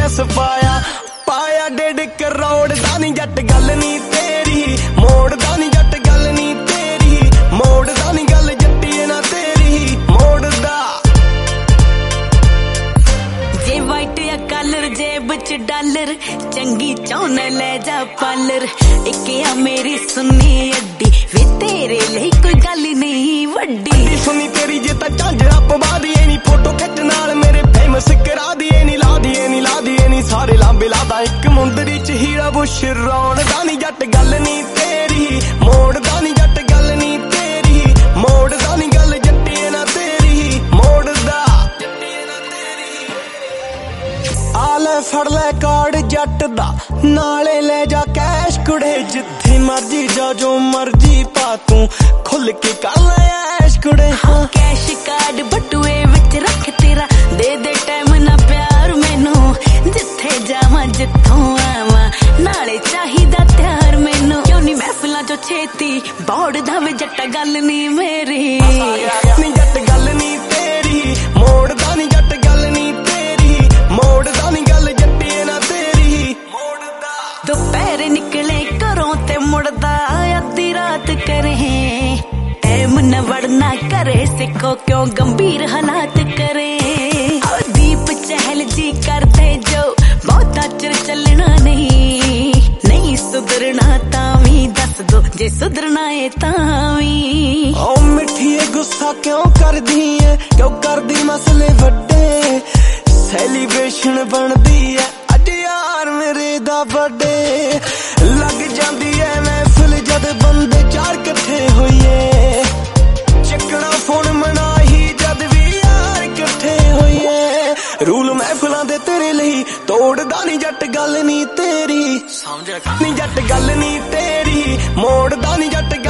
ਲੈਸ ਪਾਇਆ 1.5 ਕਰੋੜ ਦਾ ਨੀ ਜੱਟ ਗੱਲ ਨੀ ਤੇਰੀ ਮੋੜਦਾ ਨੀ ਜੱਟ ਗੱਲ ਨੀ ਤੇਰੀ ਮੋੜਦਾ ਨੀ ਗੱਲ ਜੱਟੀਏ ਨਾ ਤੇਰੀ ਮੋੜਦਾ ਜੇ ਵਾਈਟ ਆ ਕਲਰ ਜੇਬ ਚ ਡਾਲਰ ਚੰਗੀ ਚਾਹੁੰਨਾ ਲੈ ਜਾ ਪਾਲਰ ਇੱਕ ਆ ਮੇਰੀ ਸੁਣੀ ਅੱਡੀ ਵੇ ਤੇਰੇ ਲਈ ਕੋਈ ਗੱਲ ਨਹੀਂ ਵੱਡੀ ਸੁਣੀ ਤੇਰੀ ਜੇ ਤਾਂ ਝਾਂਜਰਾ ਪਵਾ ਦੀਏ ਨੀ ਫੋਟੋ ਖਿੱਚ ਨਾਲ ਮੇਰੇ ਫੇਮਸ ਕਰਾ ਦੀਏ ਨੀ ਲਾ ਦੀਏ ਨੀ ਸਾਰੇ ਲਾਂਬੇ ਲਾਦਾ ਇੱਕ ਮੁੰਦਰੀ ਚ ਹੀਰਾ ਬੁਸ਼ ਰੌਣਦਾ ਨੀ ਜੱਟ ਗੱਲ ਨੀ ਤੇਰੀ ਮੋੜਦਾ ਨੀ ਜੱਟ ਗੱਲ ਨੀ ਤੇਰੀ ਮੋੜਦਾ ਨੀ ਗੱਲ ਜੱਟੀਏ ਨਾ ਤੇਰੀ ਮੋੜਦਾ ਆ ਲੈ ਫੜ ਲੈ ਕਾਰਡ ਜੱਟ ਦਾ ਨਾਲੇ ਲੈ ਜਾ ਕੈਸ਼ ਕੁੜੇ ਜਿੱਥੇ ਮਰਜੀ ਜਾ ਜੋ ਮਰਜੀ ਪਾ ਤੂੰ ਖੁੱਲ ਕੇ ਕਰ ਲੈ ਐਸ਼ ਕੁੜੇ ਹਾਂ ਕੈਸ਼ ਕਾਰਡ ਬਟੂਏ ਵਿੱਚ ਰੱਖ ਤੇਰਾ ਦੇ ਦੇ ਟਾਈਮ ਨਾ ਪਿਆਰ ਮੈਨੂੰ ਜਿੱਥੇ ਜਾਵਾਂ ਜਿੱਥੋਂ ਆਵਾਂ ਨਾਲੇ ਚਾਹੀਦਾ ਤਿਆਰ ਮੈਨੂੰ ਕਿਉਂ ਨੀ ਮਹਿਫਲਾਂ ਚੋਂ ਛੇਤੀ ਬੌੜਦਾ ਵੇ ਜੱਟ ਗੱਲ ਨੀ ਮੇਰੀ ਨੀ ਜੱਟ ਗੱਲ ਨੀ ਤੇਰੀ ਮੋੜਦਾ ਨੀ ਜੱਟ ਗੱਲ ਨੀ ਤੇਰੀ ਮੋੜਦਾ ਨੀ ਗੱਲ ਜੱਟੀਏ ਨਾ ਤੇਰੀ ਮੋੜਦਾ ਦੁਪਹਿਰ ਨਿਕਲੇ ਘਰੋਂ ਤੇ ਮੁੜਦਾ ਅੱਧੀ ਰਾਤ ਕਰੇ ਟਾਈਮ ਨਾ ਵੜਨਾ ਕਰੇ ਸਿੱਖੋ ਕਿਉਂ ਗੰਭੀਰ ਹਾਲਾਤ ਕਰੇ ਦੀਪ ਚਹਿਲ ਜੀ ਕਰਦੇ ਜੋ ਬਹੁਤਾ ਚਿਰ ਚੱਲਣਾ ਨਹੀਂ ਸੁਧਰਨਾ ਤਾਂ ਵੀ ਦੱਸ ਦੋ ਜੇ ਸੁਧਰਨਾ ਏ ਤਾਂ ਵੀ ਓ ਮਿੱਠੀਏ ਗੁੱਸਾ ਕਿਉਂ ਕਰਦੀ ਏ ਕਿਉਂ ਕਰਦੀ ਮਸਲੇ ਵੱਡੇ ਸੈਲੀਬ੍ਰੇਸ਼ਨ ਬਣਦੀ ਏ ਅੱਜ ਯਾਰ ਮੇਰੇ ਦਾ ਬਰਥਡੇ ਲੱਗ ਜਾਂਦੀ ਏ ਮਹਿਫਿਲ ਜਦ ਬੰਦੇ ਚਾਰ ਇਕੱਠੇ ਹੋਈਏ ਚੱਕਣਾ ਫੋਨ ਮਨਾਹੀ ਜਦ ਵੀ ਯਾਰ ਇਕੱਠੇ ਹੋਈਏ ਰੂਲ ਮਹਿਫਲਾਂ ਦੇ ਤੇਰੇ ਲਈ ਤੋੜਦਾ ਨੀ ਜੱਟ ਗੱਲ ਨੀ ਤੇਰੀ ਸਮਝ ਨੀ ਜੱਟ ਗੱਲ ਨੀ ਤੇਰੀ ਮੋੜਦਾ ਨੀ ਜੱਟ